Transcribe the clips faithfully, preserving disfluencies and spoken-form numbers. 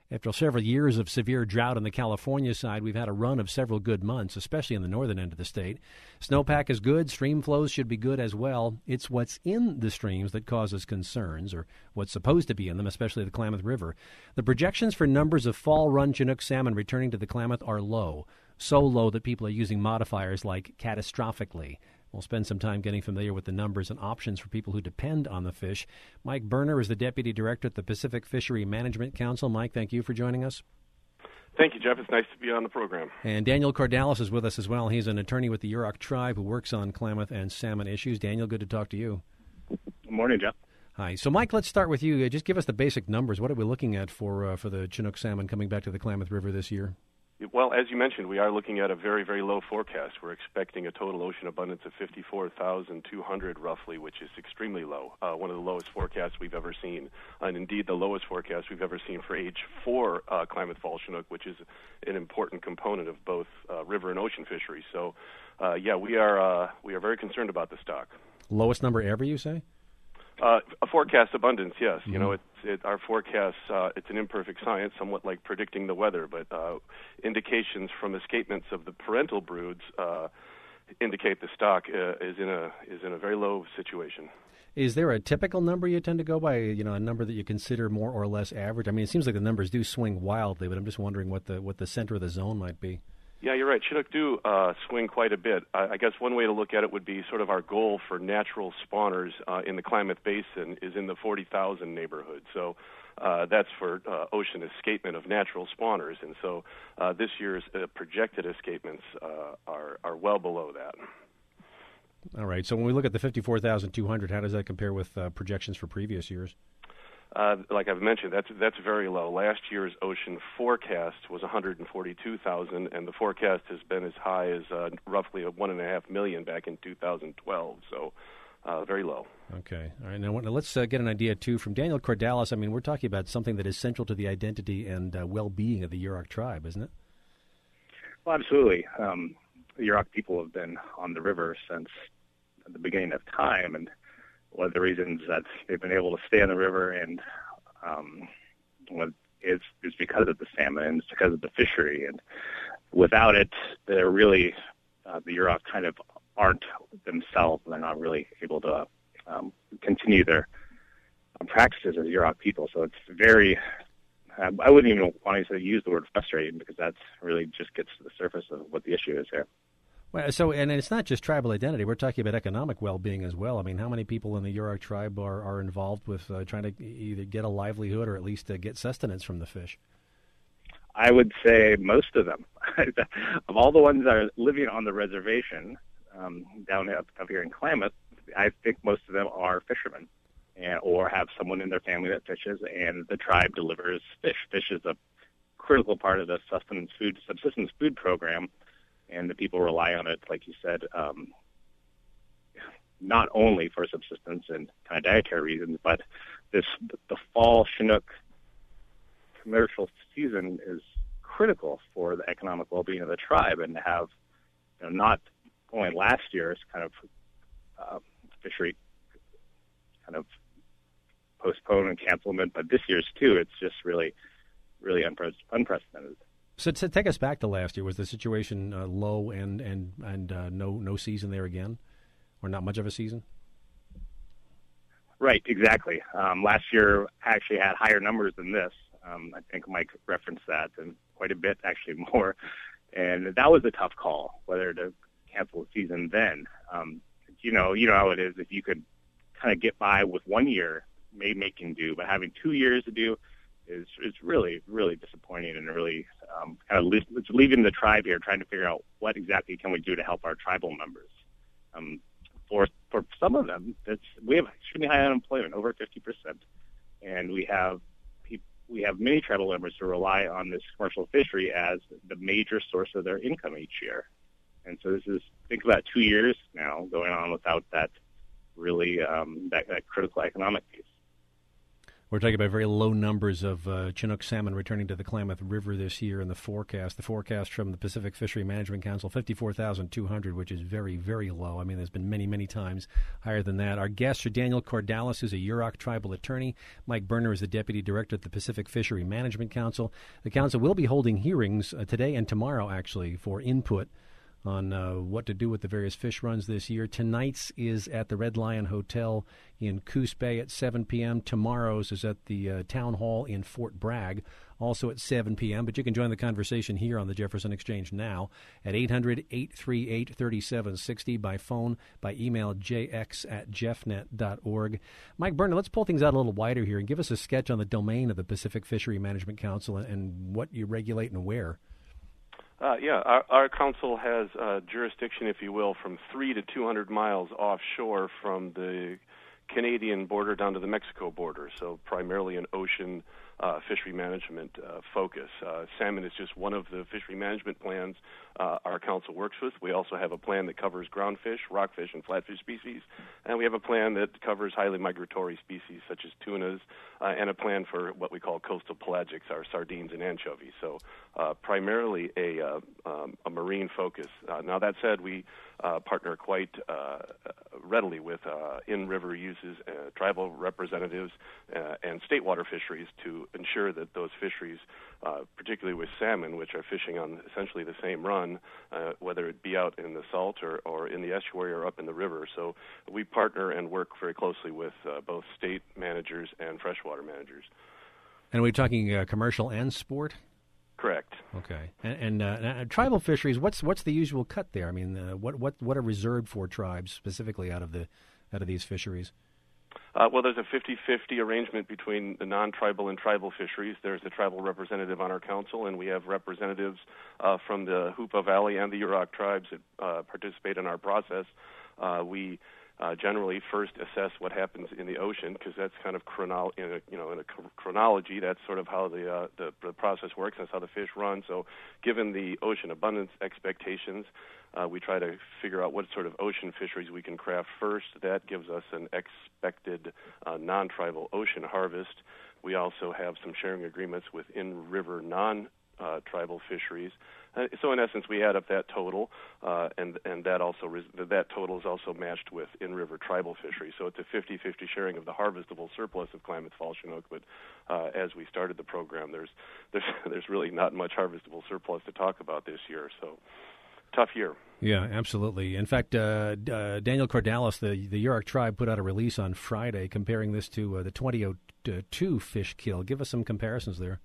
After several years of severe drought on the California side, we've had a run of several good months, especially in the northern end of the state. Snowpack is good. Stream flows should be good as well. It's what's in the streams that causes concerns, or what's supposed to be in them, especially the Klamath River. The projections for numbers of fall-run Chinook salmon returning to the Klamath are low, so low that people are using modifiers like catastrophically. We'll spend some time getting familiar with the numbers and options for people who depend on the fish. Mike Berner is the Deputy Director at the Pacific Fishery Management Council. Mike, thank you for joining us. Thank you, Jeff. It's nice to be on the program. And Daniel Cordalis is with us as well. He's an attorney with the Yurok tribe who works on Klamath and salmon issues. Daniel, good to talk to you. Good morning, Jeff. Hi. So, Mike, let's start with you. Just give us the basic numbers. What are we looking at for uh, for the Chinook salmon coming back to the Klamath River this year? Well, as you mentioned, we are looking at a very, very low forecast. We're expecting a total ocean abundance of fifty-four thousand two hundred roughly, which is extremely low, uh, one of the lowest forecasts we've ever seen, and indeed the lowest forecast we've ever seen for age four uh, Klamath Fall Chinook, which is an important component of both uh, river and ocean fisheries. So, uh, yeah, we are uh, we are very concerned about the stock. Lowest number ever, you say? Uh, a forecast abundance, yes. Mm-hmm. You know, it's it, our forecasts, uh, it's an imperfect science, somewhat like predicting the weather, but uh, indications from escapements of the parental broods uh, indicate the stock uh, is in a is in a very low situation. Is there a typical number you tend to go by, you know, a number that you consider more or less average? I mean, it seems like the numbers do swing wildly, but I'm just wondering what the what the center of the zone might be. Yeah, you're right. Chinook do uh, swing quite a bit. I, I guess one way to look at it would be sort of our goal for natural spawners uh, in the Klamath Basin is in the forty thousand neighborhood. So uh, that's for uh, ocean escapement of natural spawners. And so uh, this year's uh, projected escapements uh, are, are well below that. All right. So when we look at the fifty-four thousand two hundred, how does that compare with uh, projections for previous years? Uh, like I've mentioned, that's that's very low. Last year's ocean forecast was one hundred forty-two thousand, and the forecast has been as high as uh, roughly a one and a half million back in two thousand twelve. So, uh, very low. Okay. All right. Now, now let's uh, get an idea too from Daniel Cordalis. I mean, we're talking about something that is central to the identity and uh, well-being of the Yurok tribe, isn't it? Well, absolutely. Um, the Yurok people have been on the river since the beginning of time, and one of the reasons that they've been able to stay on the river and um, what is is because of the salmon and it's because of the fishery. And without it, they're really uh, the Yurok kind of aren't themselves. They're not really able to um, continue their um, practices as Yurok people. So it's very. Um, I wouldn't even want to use the word frustrating because that's really just gets to the surface of what the issue is here. Well, so, and it's not just tribal identity. We're talking about economic well-being as well. I mean, how many people in the Yurok tribe are, are involved with uh, trying to either get a livelihood or at least uh, get sustenance from the fish? I would say most of them. Of all the ones that are living on the reservation um, down up, up here in Klamath, I think most of them are fishermen and or have someone in their family that fishes, and the tribe delivers fish. Fish is a critical part of the sustenance food, subsistence food program. And the people rely on it, like you said, um, not only for subsistence and kind of dietary reasons, but this the fall Chinook commercial season is critical for the economic well-being of the tribe. And to have, you know, not only last year's kind of uh, fishery kind of postpone and cancelment, but this year's too, it's just really, really unpre- unprecedented. So to take us back to last year, was the situation uh, low and and and uh, no no season there again, or not much of a season? Right, exactly. Um, last year actually had higher numbers than this. Um, I think Mike referenced that, and quite a bit actually more. And that was a tough call whether to cancel the season then. Um, you know, you know how it is. If you could kind of get by with one year, maybe making do, but having two years to do. Is is really really disappointing and really um, kind of le- it's leaving the tribe here trying to figure out what exactly can we do to help our tribal members. Um, for for some of them, it's we have extremely high unemployment, over fifty percent, and we have pe- we have many tribal members who rely on this commercial fishery as the major source of their income each year. And so this is think about two years now going on without that really um, that, that critical economic piece. We're talking about very low numbers of uh, Chinook salmon returning to the Klamath River this year in the forecast. The forecast from the Pacific Fishery Management Council, fifty-four thousand two hundred, which is very, very low. I mean, there's been many, many times higher than that. Our guests are Daniel Cordalis, who's a Yurok tribal attorney. Mike Berner is the deputy director at the Pacific Fishery Management Council. The council will be holding hearings uh, today and tomorrow, actually, for input on uh, what to do with the various fish runs this year. Tonight's is at the Red Lion Hotel in Coos Bay at seven p.m. Tomorrow's is at the uh, Town Hall in Fort Bragg, also at seven p.m. But you can join the conversation here on the Jefferson Exchange now at eight hundred, eight three eight, three seven six zero, by phone, by email, j x at jeffnet dot org. Mike Berner, let's pull things out a little wider here and give us a sketch on the domain of the Pacific Fishery Management Council and, and what you regulate and where. Uh, yeah, our, our council has uh, jurisdiction, if you will, from three to two hundred miles offshore from the Canadian border down to the Mexico border, so primarily an ocean uh, fishery management uh, focus. Uh, salmon is just one of the fishery management plans uh, our council works with. We also have a plan that covers groundfish, rockfish, and flatfish species, and we have a plan that covers highly migratory species such as tunas, uh, and a plan for what we call coastal pelagics, our sardines and anchovies. So uh, primarily a, uh, um, a marine focus. Uh, now that said, we uh, partner quite uh, readily with uh, in-river uses, uh, tribal representatives, uh, and state water fisheries to ensure that those fisheries, uh, particularly with salmon, which are fishing on essentially the same run, uh, whether it be out in the salt or, or in the estuary or up in the river. So we partner and work very closely with uh, both state managers and freshwater managers. And are we talking uh, commercial and sport? Correct. Okay. And, and uh, tribal fisheries, what's what's the usual cut there? I mean, uh, what what what are reserved for tribes specifically out of the out of these fisheries? Uh, well, there's a fifty-fifty arrangement between the non-tribal and tribal fisheries. There's a tribal representative on our council, and we have representatives uh, from the Hoopa Valley and the Yurok tribes that uh, participate in our process. Uh, we uh, generally first assess what happens in the ocean, because that's kind of chrono- in a, you know, in a chronology. That's sort of how the, uh, the the process works. That's how the fish run. So, given the ocean abundance expectations, Uh, we try to figure out what sort of ocean fisheries we can craft first. That gives us an expected uh, non-tribal ocean harvest. We also have some sharing agreements with in-river non-tribal fisheries. Uh, so in essence, we add up that total, uh, and and that also res- that total is also matched with in-river tribal fisheries. So it's a fifty-fifty sharing of the harvestable surplus of Klamath Falls Chinook. But uh, as we started the program, there's there's there's really not much harvestable surplus to talk about this year. So. Tough year. Yeah, absolutely. In fact, uh, uh, Daniel Cordalis, the the Yurok tribe, put out a release on Friday comparing this to uh, the twenty oh two fish kill. Give us some comparisons there.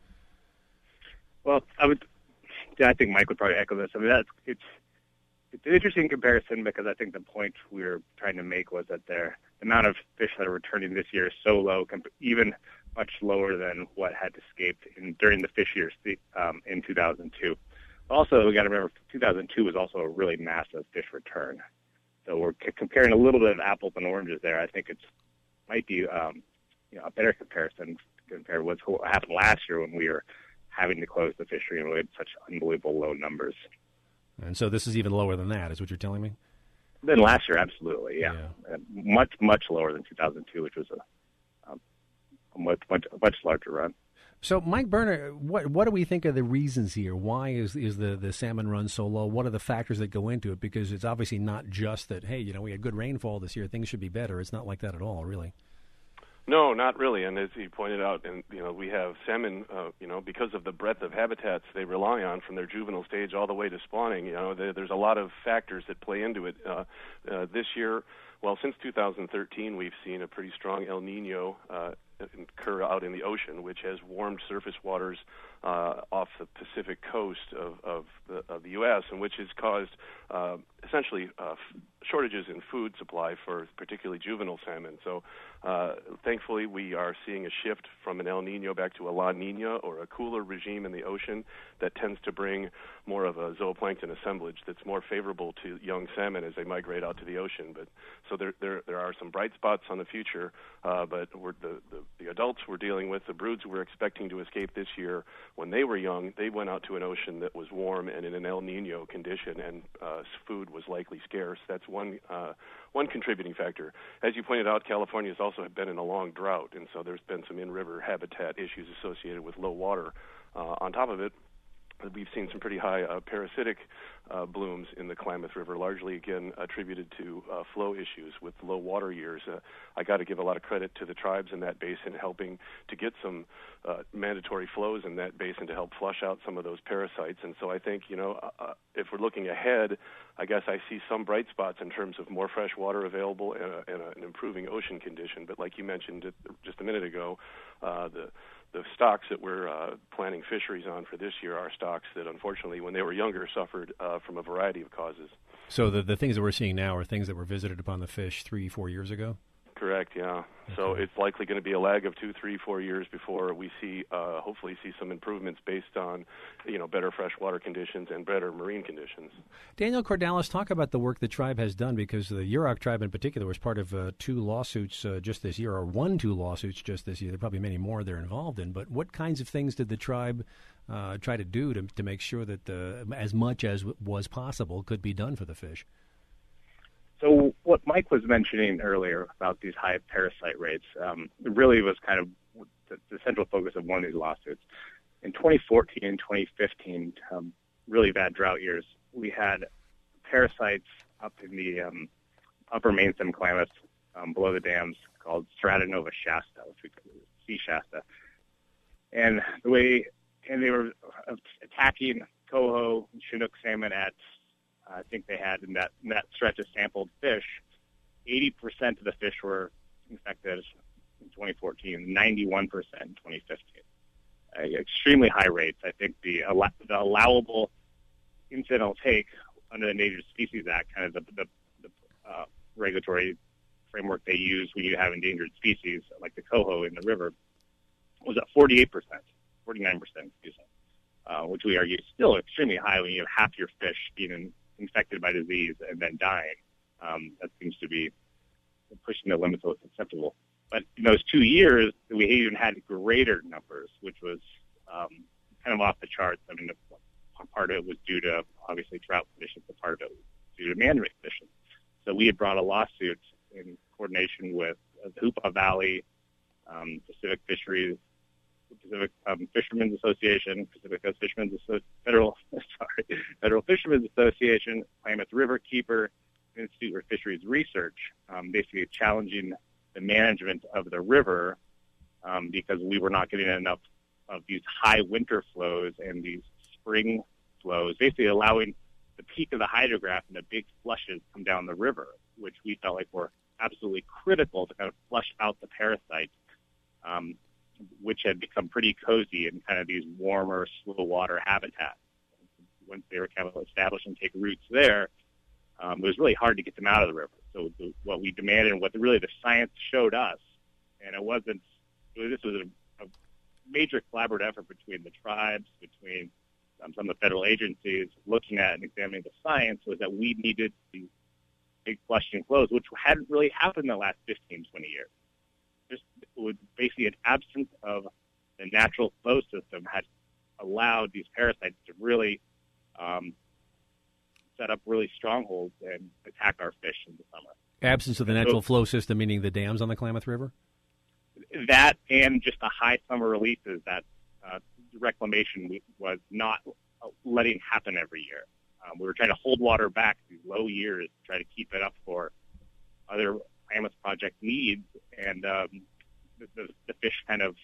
Well, I would. Yeah, I think Mike would probably echo this. I mean, that's it's it's an interesting comparison, because I think the point we were trying to make was that there, the amount of fish that are returning this year is so low, even much lower than what had escaped in, during the fish years um, in two thousand two. Also, we got to remember, two thousand two was also a really massive fish return. So we're c- comparing a little bit of apples and oranges there. I think it's might be um, you know, a better comparison compared with what happened last year when we were having to close the fishery and we had such unbelievable low numbers. And so this is even lower than that, is what you're telling me? Than last year, absolutely, yeah. yeah. Uh, much, much lower than two thousand two, which was a, um, a much, much, much larger run. So, Mike Berner, what what do we think are the reasons here? Why is is the, the salmon run so low? What are the factors that go into it? Because it's obviously not just that, hey, you know, we had good rainfall this year, things should be better. It's not like that at all, really. No, not really. And as you pointed out, and you know, we have salmon, uh, you know, because of the breadth of habitats they rely on from their juvenile stage all the way to spawning. You know, there, there's a lot of factors that play into it. Uh, uh, this year, well, since two thousand thirteen, we've seen a pretty strong El Nino uh, occur out in the ocean, which has warmed surface waters uh, off the Pacific coast of, of, the, of the U S, and which has caused uh, essentially uh, f- shortages in food supply for particularly juvenile salmon. So uh, thankfully, we are seeing a shift from an El Nino back to a La Nina, or a cooler regime in the ocean that tends to bring more of a zooplankton assemblage that's more favorable to young salmon as they migrate out to the ocean. But so there there, there are some bright spots on the future, uh, but we're the, the, the adults we're dealing with, the broods we're expecting to escape this year, when they were young, they went out to an ocean that was warm and in an El Nino condition, and uh, food was likely scarce. That's one uh, one contributing factor. As you pointed out, California has also been in a long drought, and so there's been some in-river habitat issues associated with low water. Uh, on top of it, we've seen some pretty high uh, parasitic uh, blooms in the Klamath River, largely, again, attributed to uh, flow issues with low water years. Uh, I got to give a lot of credit to the tribes in that basin helping to get some uh, mandatory flows in that basin to help flush out some of those parasites. And so I think, you know, uh, if we're looking ahead, I guess I see some bright spots in terms of more fresh water available and, a, and a, an improving ocean condition. But like you mentioned it just a minute ago, uh, the The stocks that we're uh, planning fisheries on for this year are stocks that, unfortunately, when they were younger, suffered uh, from a variety of causes. So the the things that we're seeing now are things that were visited upon the fish three, four years ago? Correct, yeah. Okay. So it's likely going to be a lag of two, three, four years before we see, uh, hopefully, see some improvements based on, you know, better freshwater conditions and better marine conditions. Daniel Cordalis, talk about the work the tribe has done, because the Yurok tribe in particular was part of uh, two lawsuits uh, just this year, or won two lawsuits just this year. There are probably many more they're involved in. But what kinds of things did the tribe uh, try to do to, to make sure that uh, as much as was possible could be done for the fish? So what Mike was mentioning earlier about these high parasite rates um, really was kind of the, the central focus of one of these lawsuits. In twenty fourteen and twenty fifteen, um, really bad drought years, we had parasites up in the um, upper main stem Klamath um, below the dams called Stratonova shasta, which we call sea shasta. And the way, and they were attacking coho and Chinook salmon at I think they had in that in that stretch of sampled fish, eighty percent of the fish were infected in twenty fourteen, ninety-one percent in twenty fifteen. Uh, extremely high rates. I think the, the allowable incidental take under the Endangered Species Act, kind of the, the, the uh, regulatory framework they use when you have endangered species like the coho in the river, was at forty-eight percent, forty-nine percent, excuse me, uh, which we argue is still extremely high when you have half your fish being in, infected by disease and then dying. Um, that seems to be pushing the limits of what's acceptable. But in those two years, we even had greater numbers, which was um, kind of off the charts. I mean, the, part of it was due to, obviously, drought conditions, but part of it was due to man-made conditions. So we had brought a lawsuit in coordination with the Hoopa Valley, um, Pacific Fisheries, Pacific um, Fishermen's Association, Pacific Coast Fishermen's Asso- Federal, sorry, Federal Fishermen's Association, Klamath River Keeper, Institute for Fisheries Research, um, basically challenging the management of the river um, because we were not getting enough of these high winter flows and these spring flows, basically allowing the peak of the hydrograph and the big flushes come down the river, which we felt like were absolutely critical to kind of flush out the parasites, um, which had become pretty cozy in kind of these warmer, slow water habitats. Once they were kind of established and take roots there, um, it was really hard to get them out of the river. So the, what we demanded and what the, really the science showed us, and it wasn't, it was, this was a, a major collaborative effort between the tribes, between um, some of the federal agencies looking at and examining the science, was that we needed these big flushing flows, which hadn't really happened in the last fifteen, twenty years. Just was basically an absence of the natural flow system had allowed these parasites to really um, set up really strongholds and attack our fish in the summer. Absence of the natural so, flow system, meaning the dams on the Klamath River? That and just the high summer releases that uh, reclamation was not letting happen every year. Um, we were trying to hold water back these low years to try to keep it up for other Klamath Project needs, and um, the, the, the fish kind of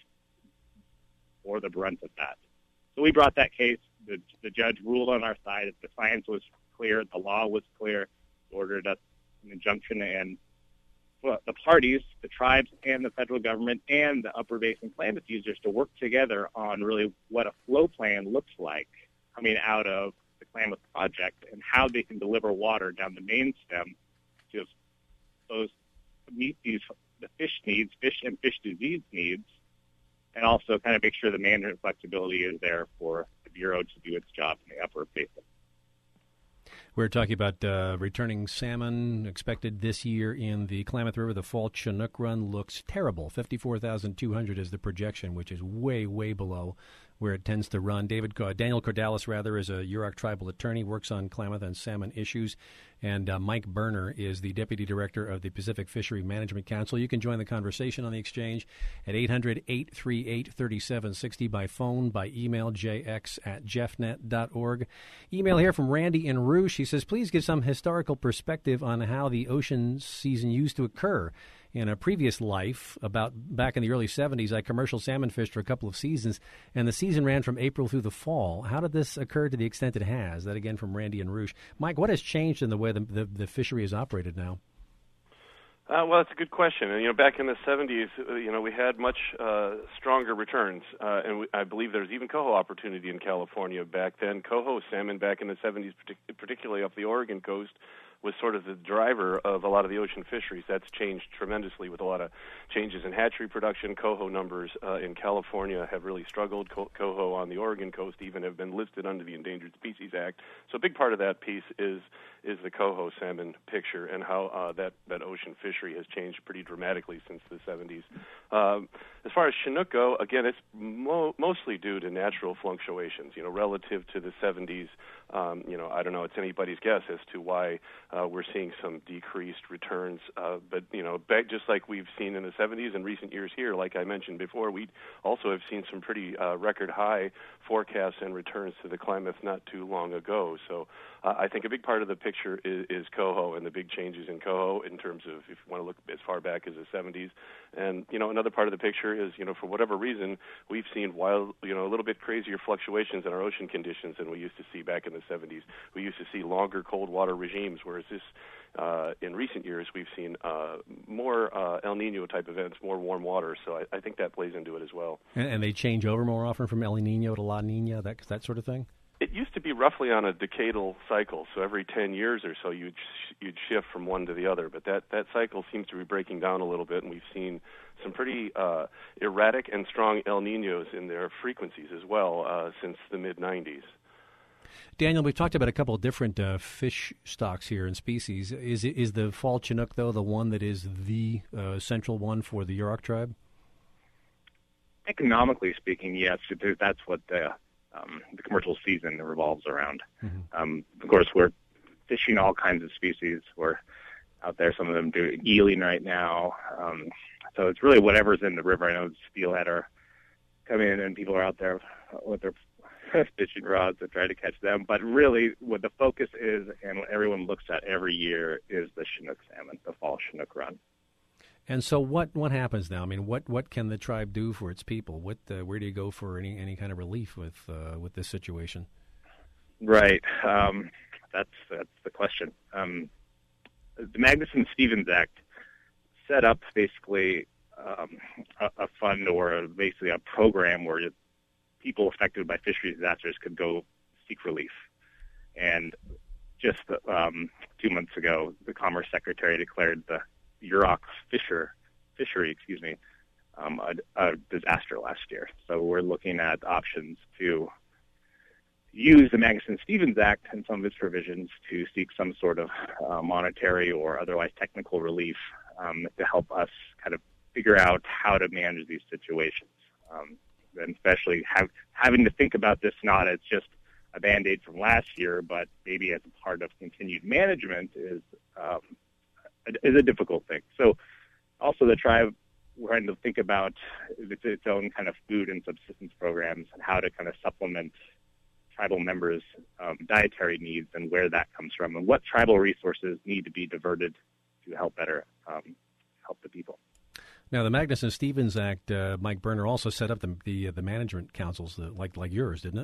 bore the brunt of that. So we brought that case. The, the judge ruled on our side. The science was clear. The law was clear. Ordered us an injunction, and well, the parties, the tribes and the federal government and the Upper Basin Klamath users to work together on really what a flow plan looks like coming out of the Klamath Project and how they can deliver water down the main stem to those meet these the fish needs, fish and fish disease needs, and also kind of make sure the management flexibility is there for the Bureau to do its job in the Upper Basin. We're talking about uh, returning salmon expected this year in the Klamath River. The fall Chinook run looks terrible. fifty-four thousand two hundred is the projection, which is way, way below where it tends to run. David uh, Daniel Cordalis, rather, is a Yurok tribal attorney, works on Klamath and salmon issues. And uh, Mike Berner is the Deputy Director of the Pacific Fishery Management Council. You can join the conversation on the exchange at eight hundred, eight three eight, three seven six zero by phone, by email, j x at jeffnet dot org. Email here from Randy in Rouge. He says, please give some historical perspective on how the ocean season used to occur. In a previous life, about back in the early seventies, I commercial salmon fished for a couple of seasons, and the season ran from April through the fall. How did this occur to the extent it has? That again from Randy and Rouge. Mike, what has changed in the way the, the, the fishery is operated now? Uh, well, it's a good question. And, you know, back in the seventies, uh, you know, we had much uh, stronger returns. Uh, and we, I believe there's even coho opportunity in California back then. Coho salmon back in the seventies, partic- particularly up the Oregon coast, was sort of the driver of a lot of the ocean fisheries. That's changed tremendously with a lot of changes in hatchery production. Coho numbers uh, in California have really struggled. Co- coho on the Oregon coast even have been listed under the Endangered Species Act. So a big part of that piece is is the coho salmon picture and how uh, that, that ocean fishery has changed pretty dramatically since the seventies. Um, as far as Chinook go, again, it's mo- mostly due to natural fluctuations, you know, relative to the seventies. Um, you know, I don't know, it's anybody's guess as to why uh, we're seeing some decreased returns. Uh, but, you know, back, just like we've seen in the seventies and recent years here, like I mentioned before, we also have seen some pretty uh, record high forecasts and returns to the Klamath not too long ago. So uh, I think a big part of the picture is, is coho and the big changes in coho in terms of, if you want to look as far back as the seventies. And, you know, another part of the picture is, you know, for whatever reason, we've seen wild, you know, a little bit crazier fluctuations in our ocean conditions than we used to see back in the seventies. We used to see longer cold water regimes, whereas this, uh, in recent years, we've seen uh, more uh, El Nino type events, more warm water. So I, I think that plays into it as well. And, and they change over more often from El Nino to La Nina, that that sort of thing? It used to be roughly on a decadal cycle, so every ten years or so you'd sh- you'd shift from one to the other. But that, that cycle seems to be breaking down a little bit, and we've seen some pretty uh, erratic and strong El Ninos in their frequencies as well uh, since the mid nineties. Daniel, we've talked about a couple of different uh, fish stocks here and species. Is is the fall Chinook, though, the one that is the uh, central one for the Yurok tribe? Economically speaking, yes, that's what the Um, the commercial season revolves around. Mm-hmm. Um, of course, we're fishing all kinds of species. We're out there, some of them do eeling right now. Um, so it's really whatever's in the river. I know steelhead are coming in and people are out there with their fishing rods to try to catch them. But really what the focus is and what everyone looks at every year is the Chinook salmon, the fall Chinook run. And so, what, what happens now? I mean, what, what can the tribe do for its people? What uh, where do you go for any, any kind of relief with uh, with this situation? Right, um, that's that's the question. Um, the Magnuson-Stevens Act set up basically um, a, a fund or a, basically a program where people affected by fisheries disasters could go seek relief. And just um, two months ago, the Commerce Secretary declared the Yurok fisher, fishery, excuse me, um, a, a disaster last year. So we're looking at options to use the Magnuson-Stevens Act and some of its provisions to seek some sort of uh, monetary or otherwise technical relief um, to help us kind of figure out how to manage these situations. Um, and especially have, having to think about this not as just a Band-Aid from last year, but maybe as a part of continued management is um, is a difficult thing. So also the tribe, we're trying to think about its, its own kind of food and subsistence programs and how to kind of supplement tribal members' um, dietary needs and where that comes from and what tribal resources need to be diverted to help better um, help the people. Now, the Magnuson-Stevens Act, uh, Mike Berner also set up the the, uh, the management councils uh, like like yours, didn't it?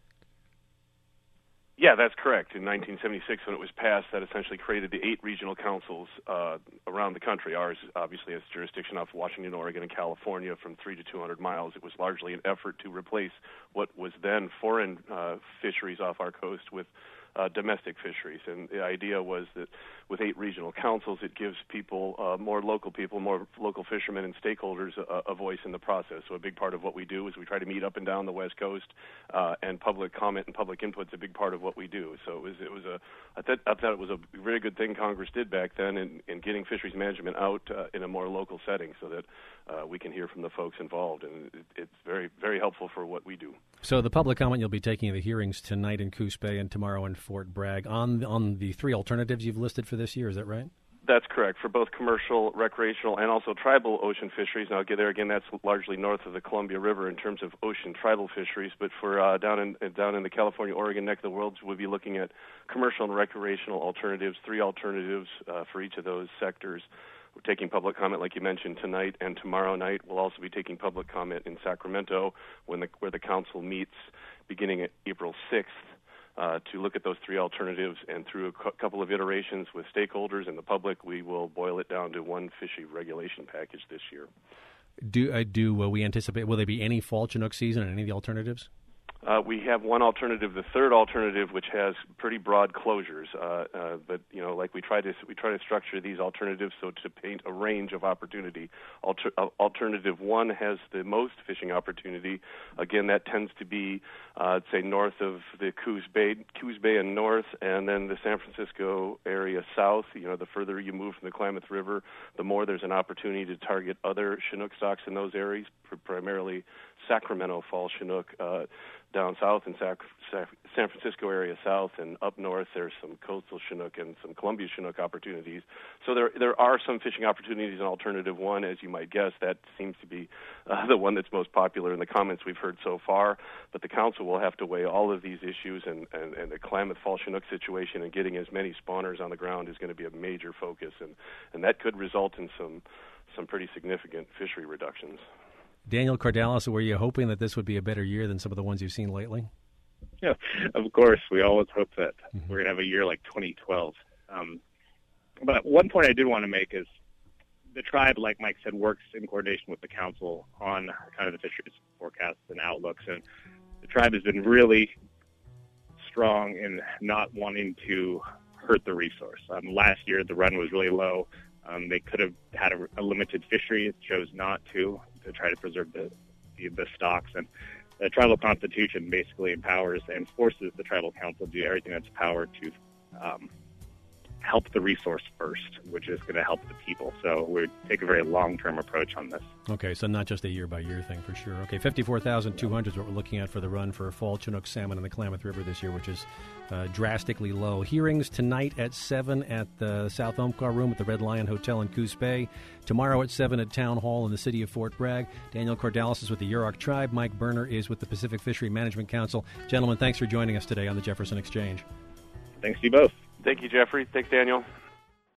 Yeah, that's correct. In nineteen seventy-six, when it was passed, that essentially created the eight regional councils uh, around the country. Ours, obviously, has jurisdiction off Washington, Oregon, and California from three to two hundred miles. It was largely an effort to replace what was then foreign uh, fisheries off our coast with uh, domestic fisheries. And the idea was that with eight regional councils, it gives people, uh, more local people, more local fishermen and stakeholders a, a voice in the process. So a big part of what we do is we try to meet up and down the West Coast, uh, and public comment and public input is a big part of what we do. So it was, it was a, I thought, I thought it was a very good thing Congress did back then in, in getting fisheries management out uh, in a more local setting so that uh, we can hear from the folks involved, and it, it's very, very helpful for what we do. So the public comment you'll be taking at the hearings tonight in Coos Bay and tomorrow in Fort Bragg on on the three alternatives you've listed for this year. Is that right? That's correct, for both commercial, recreational, and also tribal ocean fisheries. Now, there again, that's largely north of the Columbia River in terms of ocean tribal fisheries. But for uh, down in down in the California-Oregon neck of the world, we'll be looking at commercial and recreational alternatives, three alternatives uh, for each of those sectors. We're taking public comment, like you mentioned, tonight and tomorrow night. We'll also be taking public comment in Sacramento, when the, where the council meets beginning at April sixth. Uh, to look at those three alternatives, and through a cu- couple of iterations with stakeholders and the public, we will boil it down to one fishery regulation package this year. Do uh, do uh, we anticipate, will there be any fall Chinook season in any of the alternatives? Uh, we have one alternative, the third alternative, which has pretty broad closures. Uh, uh, but you know, like we try to we try to structure these alternatives so to paint a range of opportunity. Alter, uh, alternative one has the most fishing opportunity. Again, that tends to be, uh, say, north of the Coos Bay, Coos Bay and north, and then the San Francisco area south. You know, the further you move from the Klamath River, the more there's an opportunity to target other Chinook stocks in those areas, pr- primarily Sacramento fall Chinook. Uh, Down south in Sac- Sac- San Francisco area south, and up north there's some coastal Chinook and some Columbia Chinook opportunities. So there there are some fishing opportunities in Alternative One, as you might guess. That seems to be uh, the one that's most popular in the comments we've heard so far. But the council will have to weigh all of these issues, and, and, and the Klamath Fall Chinook situation and getting as many spawners on the ground is going to be a major focus, and, and that could result in some some pretty significant fishery reductions. Daniel Cordalis, were you hoping that this would be a better year than some of the ones you've seen lately? Yeah, of course. We always hope that Mm-hmm. we're going to have a year like twenty twelve. Um, but one point I did want to make is the tribe, like Mike said, works in coordination with the council on kind of the fisheries forecasts and outlooks. And the tribe has been really strong in not wanting to hurt the resource. Um, last year, the run was really low. Um, they could have had a, a limited fishery. It chose not to, to try to preserve the, the, the stocks. And the tribal constitution basically empowers and forces the tribal council to do everything that's power to um, help the resource first, which is going to help the people. So we take a very long-term approach on this. Okay, so not just a year-by-year thing for sure. Okay, fifty-four thousand two hundred is what we're looking at for the run for fall Chinook salmon in the Klamath River this year, which is uh, drastically low. Hearings tonight at seven at the South Umpqua Room at the Red Lion Hotel in Coos Bay. Tomorrow at seven at Town Hall in the city of Fort Bragg. Daniel Cordalis is with the Yurok Tribe. Mike Berner is with the Pacific Fishery Management Council. Gentlemen, thanks for joining us today on the Jefferson Exchange. Thanks to you both. Thank you, Jeffrey. Thanks, Daniel.